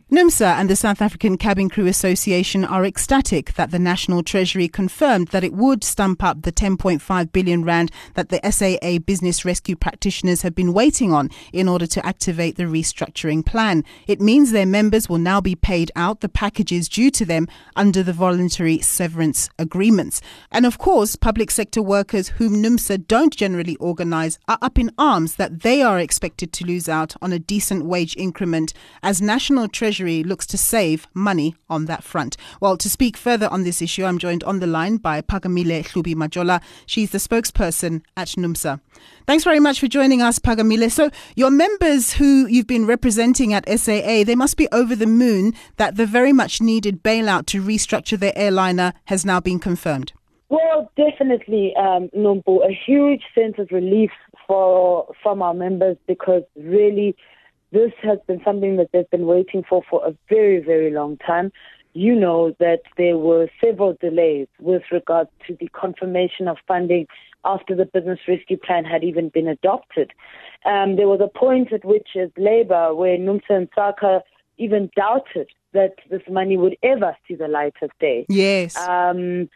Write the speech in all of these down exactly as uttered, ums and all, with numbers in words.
NUMSA and the South African Cabin Crew Association are ecstatic that the National Treasury confirmed that it would stump up the ten point five billion rand that the S A A business rescue practitioners have been waiting on in order to activate the restructuring plan. It means their members will now be paid out the packages due to them under the voluntary severance agreements. And of course, public sector workers whom NUMSA don't generally organise are up in arms that they are expected to lose out on a decent wage increment as National Treasury looks to save money on that front. Well, to speak further on this issue, I'm joined on the line by Phakamile Hlubi-Majola. She's the spokesperson at NUMSA. Thanks very much for joining us, Phakamile. So your members who you've been representing at S A A, they must be over the moon that the very much needed bailout to restructure their airliner has now been confirmed. Well, definitely, um, Nompu, a huge sense of relief for from our members, because really this has been something that they've been waiting for for a very, very long time. You know that there were several delays with regard to the confirmation of funding after the business rescue plan had even been adopted. Um, there was a point at which, as Labour, where NUMSA and SACA even doubted that this money would ever see the light of day. Yes. Um,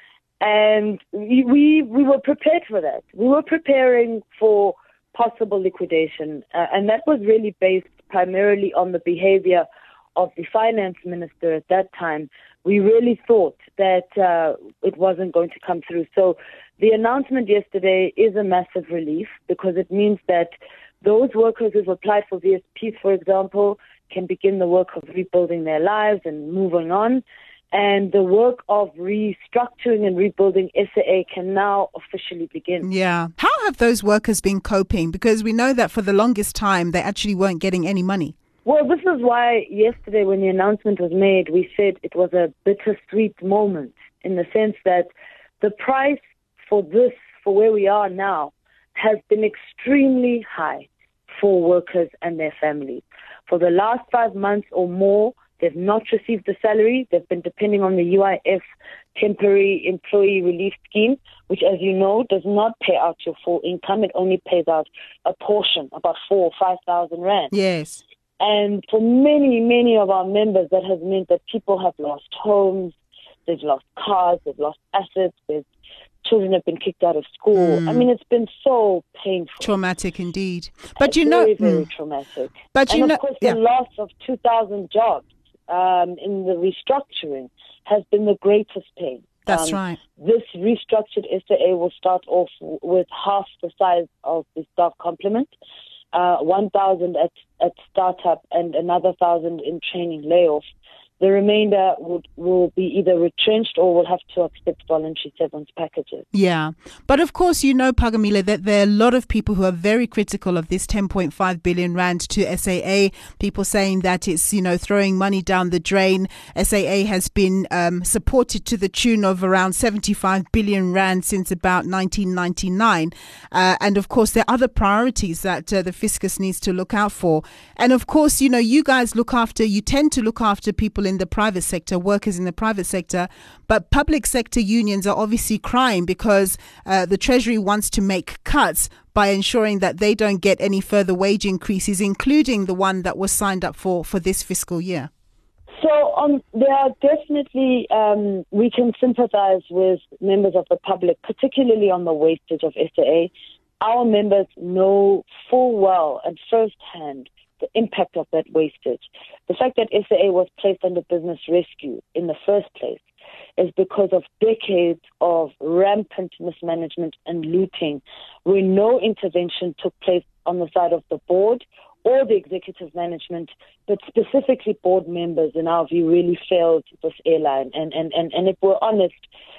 and we, we we were prepared for that. We were preparing for possible liquidation, uh, and that was really based primarily on the behavior of the finance minister at that time. We really thought that uh, it wasn't going to come through. So the announcement yesterday is a massive relief, because it means that those workers who've applied for V S Ps, for example, can begin the work of rebuilding their lives and moving on. And the work of restructuring and rebuilding S A A can now officially begin. Yeah. How have those workers been coping? Because we know that for the longest time, they actually weren't getting any money. Well, this is why yesterday when the announcement was made, we said it was a bittersweet moment, in the sense that the price for this, for where we are now, has been extremely high for workers and their families. For the last five months or more, they've not received the salary. They've been depending on the U I F temporary employee relief scheme, which, as you know, does not pay out your full income. It only pays out a portion, about four or five thousand rand. Yes. And for many, many of our members, that has meant that people have lost homes, they've lost cars, they've lost assets, their children have been kicked out of school. Mm. I mean, it's been so painful. Traumatic indeed. But it's you know, very, very mm. traumatic. But you and know, of course, yeah. the loss of two thousand jobs um, in the restructuring has been the greatest pain. That's um, right. This restructured S A A will start off with half the size of the staff complement, uh, one thousand at, at startup and another one thousand in training layoff. The remainder would, will be either retrenched or will have to accept voluntary severance packages. Yeah. But of course, you know, Phakamile, that there are a lot of people who are very critical of this ten point five billion rand to S A A. People saying that it's, you know, throwing money down the drain. S A A has been um, supported to the tune of around seventy-five billion rand since about nineteen ninety-nine. Uh, and of course, there are other priorities that uh, the fiscus needs to look out for. And of course, you know, you guys look after, you tend to look after people in the private sector, workers in the private sector, but public sector unions are obviously crying because uh, the Treasury wants to make cuts by ensuring that they don't get any further wage increases, including the one that was signed up for for this fiscal year. So um, there are definitely, um, we can sympathize with members of the public, particularly on the wastage of S A A. Our members know full well and firsthand the impact of that wastage. The fact that S A A was placed under business rescue in the first place is because of decades of rampant mismanagement and looting, where no intervention took place on the side of the board or the executive management, but specifically board members, in our view, really failed this airline. And, and, and, and if we're honest,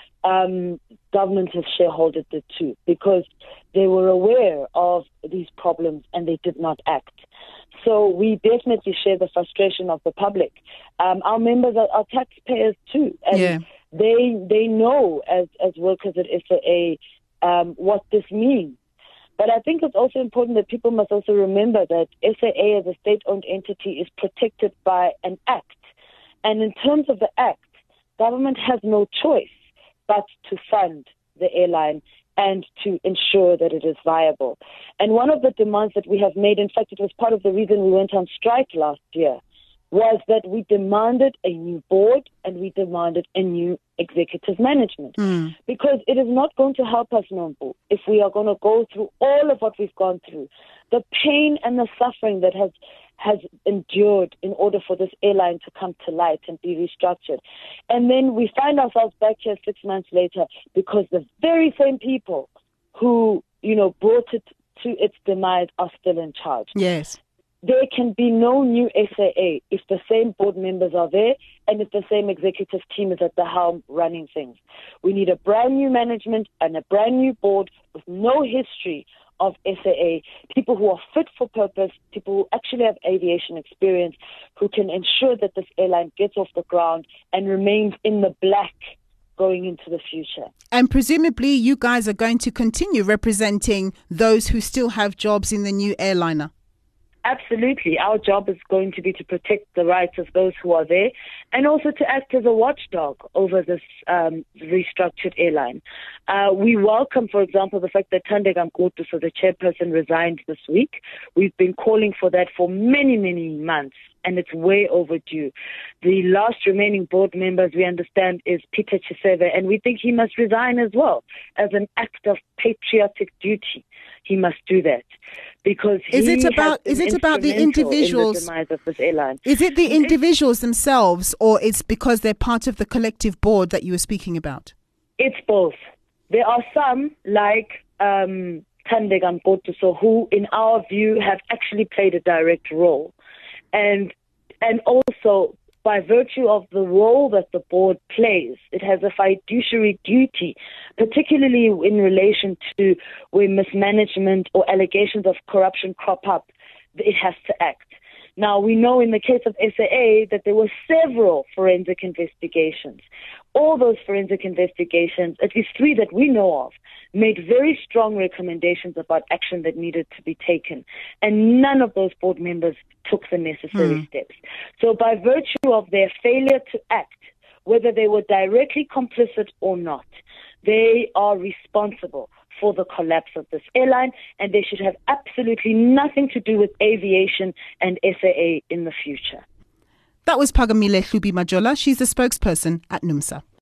um, government has shareholdered it too, because they were aware of these problems and they did not act. So we definitely share the frustration of the public. Um, our members are, are taxpayers too, and yeah. they they know as as workers at S A A um, what this means. But I think it's also important that people must also remember that S A A as a state-owned entity is protected by an act, and in terms of the act, government has no choice but to fund the airline and to ensure that it is viable. And one of the demands that we have made, in fact, it was part of the reason we went on strike last year, was that we demanded a new board and we demanded a new executive management. Mm. Because it is not going to help us, Nombu, if we are going to go through all of what we've gone through, the pain and the suffering that has has endured in order for this airline to come to light and be restructured. And then we find ourselves back here six months later because the very same people who, you know, brought it to its demise are still in charge. Yes. There can be no new S A A if the same board members are there and if the same executive team is at the helm running things. We need a brand new management and a brand new board with no history of S A A, people who are fit for purpose, people who actually have aviation experience, who can ensure that this airline gets off the ground and remains in the black going into the future. And presumably you guys are going to continue representing those who still have jobs in the new airliner. Absolutely. Our job is going to be to protect the rights of those who are there and also to act as a watchdog over this um, restructured airline. Uh, we welcome, for example, the fact that Thandeka Mkutu, so the chairperson, resigned this week. We've been calling for that for many, many months, and it's way overdue. The last remaining board members, we understand, is Peter Chiseve, and we think he must resign as well as an act of patriotic duty. He must do that because is he it about has is it about the individuals? In the demise of this airline. Is it the individuals themselves, or it's because they're part of the collective board that you were speaking about? It's both. There are some like um, Thandeka Mkutu, so who, in our view, have actually played a direct role, and and also, by virtue of the role that the board plays, it has a fiduciary duty, particularly in relation to when mismanagement or allegations of corruption crop up, it has to act. Now, we know in the case of S A A that there were several forensic investigations. All those forensic investigations, at least three that we know of, made very strong recommendations about action that needed to be taken. And none of those board members took the necessary mm. steps. So by virtue of their failure to act, whether they were directly complicit or not, they are responsible for the collapse of this airline, and they should have absolutely nothing to do with aviation and S A A in the future. That was Phakamile Hlubi Majola. She's the spokesperson at NUMSA.